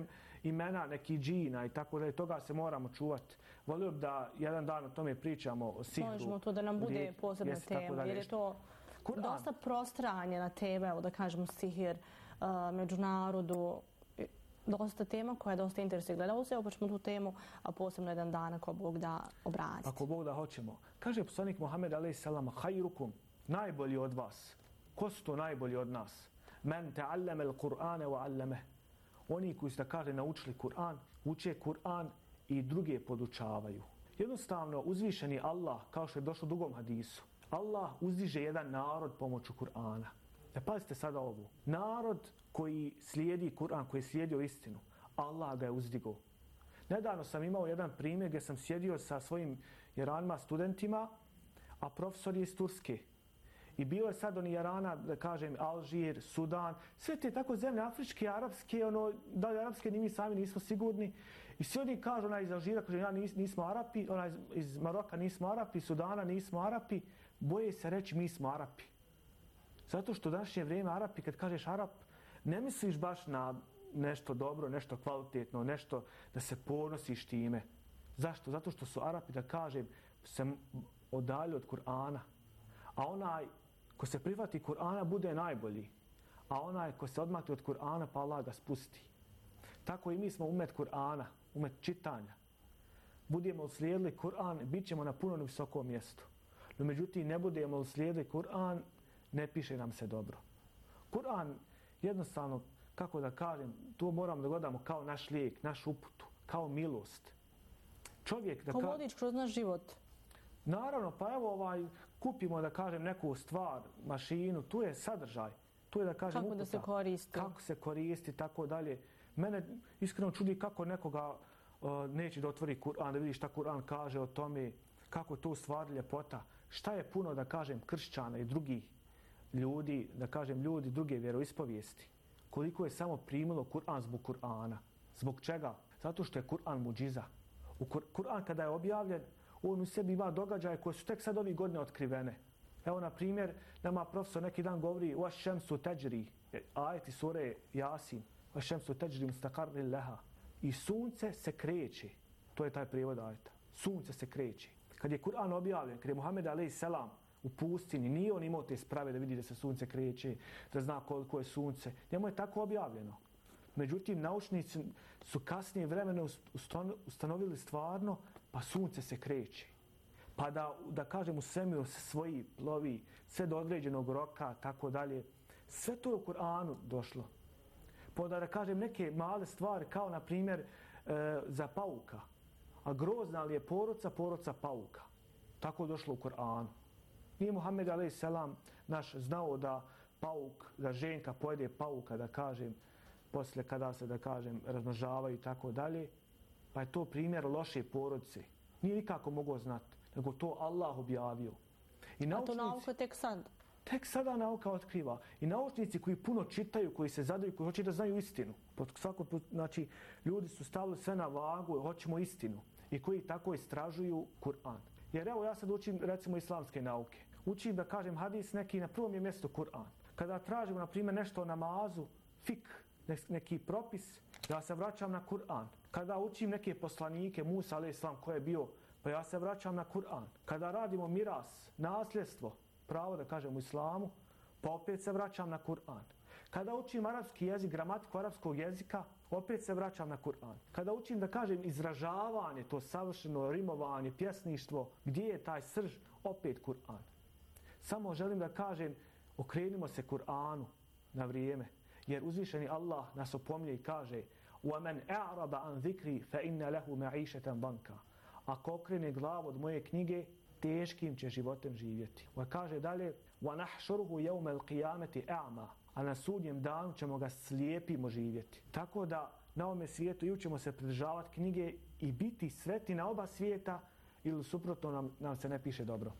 imena nekih džina i tako da toga se moramo čuvati. Volio bi da jedan dan o tome pričamo, o sihru. Možemo to da nam bude posebna tema, jer je to dosta prostranjena tema, evo da kažemo sihir, međunarodu, dosta tema koja je dosta interesuje gledalce. Evo pa ćemo tu temu, a posebno jedan dan ako Bog da obraziti. Ako Bog da hoćemo. Kaže poslanik Muhammed a.s. Hajrukum, najbolji od vas. Ko su to najbolji od nas? Men ta'allama al-Qur'ane wa 'allameh. Oni koji su, da kaže, naučili Kur'an, uče Kur'an i druge podučavaju. Jednostavno, uzvišeni Allah, kao što je došlo u drugom hadisu, Allah uzdiže jedan narod pomoću Kur'ana. Pazite sada ovo. Narod koji slijedi Kur'an, koji je slijedio istinu, Allah ga je uzdigao. Nedavno sam imao jedan primjer gdje sam sjedio sa svojim Jeranima studentima, a profesor je iz Turske. I bilo je sad oni Jarana, da kažem, Alžir, Sudan, sve te tako zemlje, afričke, arapske, da li arapske ni mi sami nismo sigurni. I svi oni kažu, onaj iz Alžira, kaže, ja nismo Arapi, onaj iz Maroka nismo Arapi, Sudana nismo Arapi, boje se reći mi smo Arapi. Zato što u današnje vrijeme Arapi, kad kažeš Arap, ne misliš baš na nešto dobro, nešto kvalitetno, nešto da se ponosiš time. Zašto? Zato što su Arapi, da kažem, se odalje od Kur'ana. A onaj ko se prihvati Kur'ana bude najbolji. A onaj ko se odmati od Kur'ana pa Allah ga spusti. Tako i mi smo umet Kur'ana, umet čitanja. Budemo uslijedili Kur'an, bit ćemo na puno visokom mjestu. No međutim, ne budemo uslijedili Kur'an, ne piše nam se dobro. Kur'an jednostavno, kako da kažem, to moramo da gledamo kao naš lijek, naš uputu, kao milost. Čovjek da kao vodič kroz naš život. Naravno, pa evo kupimo, da kažem, neku stvar, mašinu, tu je sadržaj. Tu je, da kažem, kako uputa. Da se koristi. Kako se koristi, tako dalje. Mene iskreno čudi kako nekoga neće da otvori Kur'an, da vidi šta Kur'an kaže o tome, kako je to u stvari ljepota. Šta je puno, da kažem, kršćana i drugih ljudi, da kažem, ljudi druge vjeroispovijesti. Koliko je samo primilo Kur'an zbog Kur'ana. Zbog čega? Zato što je Kur'an muđiza. Kur'an kada je objavljen, on u sebi ima događaje koje su tek sad ovih godine otkrivene. Evo, na primjer, nama profesor neki dan govori o šemsu teđri, ajeti sure Jasin, o šemsu teđri mustaqarri leha. I sunce se kreće. To je taj prijevod ajeta. Sunce se kreće. Kad je Kur'an objavljen, kad je Muhammed a.s. u pustinji, nije on imao te sprave da vidi da se sunce kreće, da zna koliko je sunce. Njemu je tako objavljeno. Međutim, naučnici su kasnije vremena ustanovili stvarno, pa sunce se kreće. Pa da kažem, u svemiru se svoji plovi, sve do određenog roka, tako dalje. Sve to je u Kur'anu došlo. Pa da kažem, neke male stvari, kao na primjer za pauka. A grozna li je poroca pauka. Tako je došlo u Kur'anu. Nije Muhammed a.s. naš znao da pauk, da ženka pojede pauka, da kažem, poslije kada se, da kažem, razmnožavaju i tako dalje. Pa je to primjer loše porodice. Nije nikako mogao znati, nego to Allah objavio. I naučnici, a to nauka tek sad? Tek sada nauka otkriva. I naučnici koji puno čitaju, koji se zadaju, koji hoće da znaju istinu. Znači, ljudi su stavili sve na vagu, hoćemo istinu. I koji tako istražuju Kur'an. Jer evo, ja sad učim, recimo, islamske nauke. Učim, da kažem, hadis neki, na prvom je mjestu Kur'an. Kada tražimo, na primjer, nešto o namazu, fik, neki propis, ja se vraćam na Kur'an. Kada učim neke poslanike, Musa a.s. ko je bio, pa ja se vraćam na Kur'an. Kada radimo miras, nasljedstvo, pravo da kažem u islamu, pa opet se vraćam na Kur'an. Kada učim arapski jezik, gramatiku arapskog jezika, opet se vraćam na Kur'an. Kada učim, da kažem, izražavanje, to savršeno rimovanje, pjesništvo, gdje je taj srž, opet Kur'an. Samo želim da kažem, okrenimo se Kur'anu na vrijeme. Jer uzvišeni Allah nas opominje i kaže وَمَنْ أَعْرَبَ عَنْ ذِكْرِ فَإِنَّ لَهُ مَعِيشَةً ضَنْكَ. Ako okrene glavu od moje knjige, teškim će životem živjeti. A kaže dalje وَنَحْشُرُهُ يَوْمَ الْقِيَامَةِ أَعْمَى. A na sudnjem danu ćemo ga slijepimo živjeti. Tako da na ovome svijetu ili ćemo se pridržavati knjige i biti sretni na oba svijeta ili suprotno nam se ne piše dobro.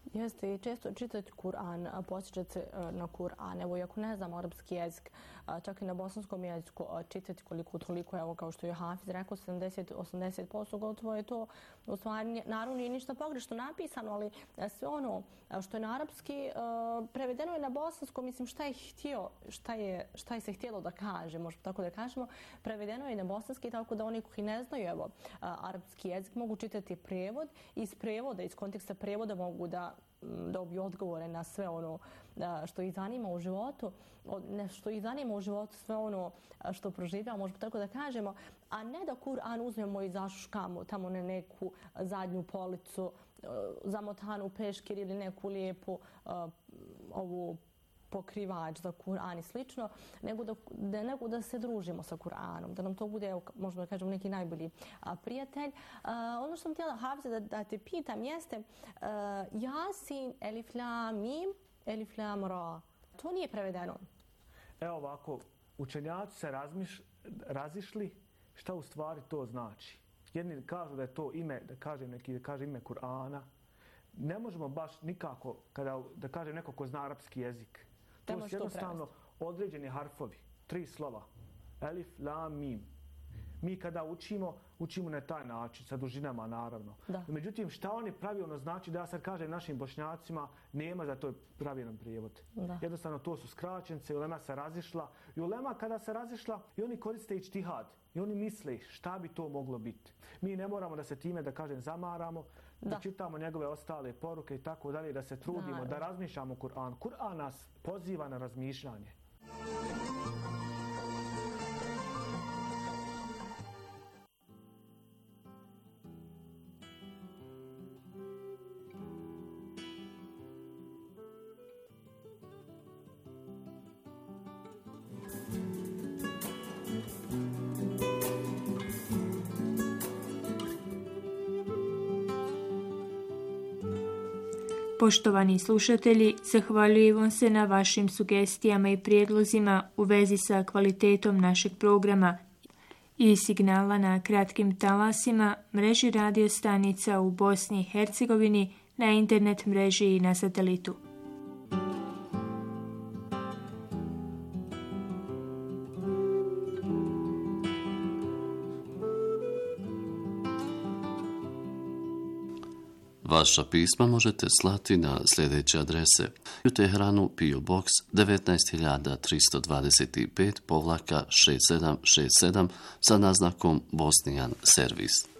Jeste i često čitati Kur'an, posjećati se na Kur'an. Evo, ako ne znam arapski jezik, čak i na bosanskom jeziku čitati koliko toliko, evo kao što je Hafiz rekao, 70-80% gotovo je to. U stvari, naravno nije ništa pogrešno napisano, ali sve ono što je na arapski prevedeno je na bosanskom, mislim šta je htio, šta je se htjelo da kaže, možemo tako da kažemo, prevedeno je na bosanski, tako da oni koji ne znaju evo, arapski jezik mogu čitati prevod i iz prevoda, iz konteksta prevoda mogu da dobiju odgovore na sve ono što ih zanima u životu, sve ono što proživljamo, možemo tako da kažemo, a ne da Kur'an uzmemo i zašuškamo tamo na neku zadnju policu, zamotanu u peškir ili neku lijepu ovu pokrivač za Kur'an i slično, nego da se družimo sa Kur'anom, da nam to bude, možemo da kažemo, neki najbolji prijatelj. Ono što sam htjela, Hafize, da te pitam jeste Jasin, Elif Lam Mim, Elif Lam Ra. To nije prevedeno. Evo ovako, učenjaci se razišli šta u stvari to znači. Jedni kažu da je to ime, da kaže ime Kur'ana. Ne možemo baš nikako, da kaže neko ko zna arapski jezik. To su jednostavno određeni harfovi, 3 slova. Elif, lam, mim. Mi kada učimo na taj način, sa dužinama naravno. Da. Međutim, šta oni pravilno znači, da ja sad kažem našim Bošnjacima, nema za to pravilan prijevod. Da. Jednostavno to su skraćence, ulema se razišla. I ulema kada se razišla, i oni koriste ičtihad. I oni misle šta bi to moglo biti. Mi ne moramo da se time, da kažem, zamaramo, da čitamo njegove ostale poruke i tako dalje, da se trudimo, da razmišljamo Kur'an. Kur'an nas poziva na razmišljanje. Poštovani slušatelji, zahvaljujemo se na vašim sugestijama i prijedlozima u vezi sa kvalitetom našeg programa i signala na kratkim talasima, mreži radio stanica u Bosni i Hercegovini, na internet mreži i na satelitu. Vaša pisma možete slati na sljedeće adrese: u Teheranu PO Box 19325-6767 sa naznakom Bosnijan servis.